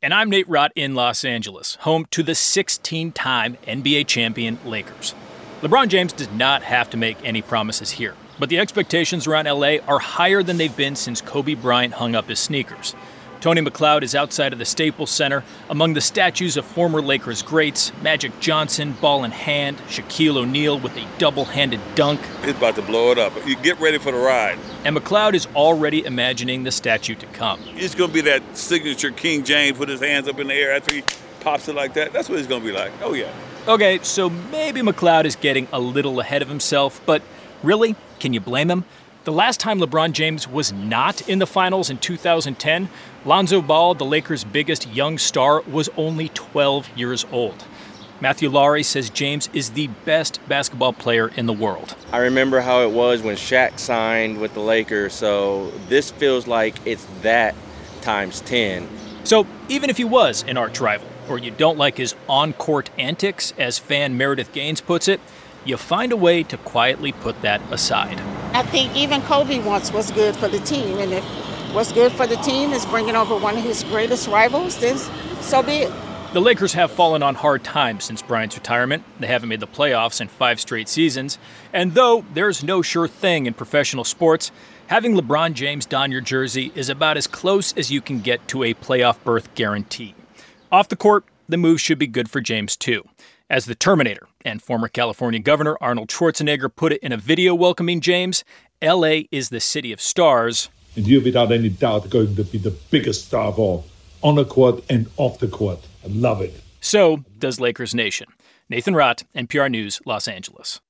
And I'm Nate Rott in Los Angeles, home to the 16-time NBA champion Lakers. LeBron James does not have to make any promises here, but the expectations around LA are higher than they've been since Kobe Bryant hung up his sneakers. Tony McLeod is outside of the Staples Center among the statues of former Lakers greats, Magic Johnson, ball in hand, Shaquille O'Neal with a double-handed dunk. It's about to blow it up. You get ready for the ride. And McLeod is already imagining the statue to come. It's going to be that signature King James with his hands up in the air after he pops it like that. That's what it's going to be like. Oh, yeah. Okay, so maybe McLeod is getting a little ahead of himself, but really, can you blame him? The last time LeBron James was not in the finals in 2010, Lonzo Ball, the Lakers' biggest young star, was only 12 years old. Matthew Lowry says James is the best basketball player in the world. I remember how it was when Shaq signed with the Lakers, so this feels like it's that times 10. So even if he was an arch rival, or you don't like his on-court antics, as fan Meredith Gaines puts it, you find a way to quietly put that aside. I think even Kobe wants what's good for the team, and if what's good for the team is bringing over one of his greatest rivals, then so be it. The Lakers have fallen on hard times since Bryant's retirement. They haven't made the playoffs in 5 straight seasons. And though there's no sure thing in professional sports, having LeBron James don your jersey is about as close as you can get to a playoff berth guarantee. Off the court, the move should be good for James too. As the Terminator and former California Governor Arnold Schwarzenegger put it in a video welcoming James, LA is the city of stars. And you're without any doubt going to be the biggest star of all, on the court and off the court. I love it. So does Lakers Nation. Nathan Rott, NPR News, Los Angeles.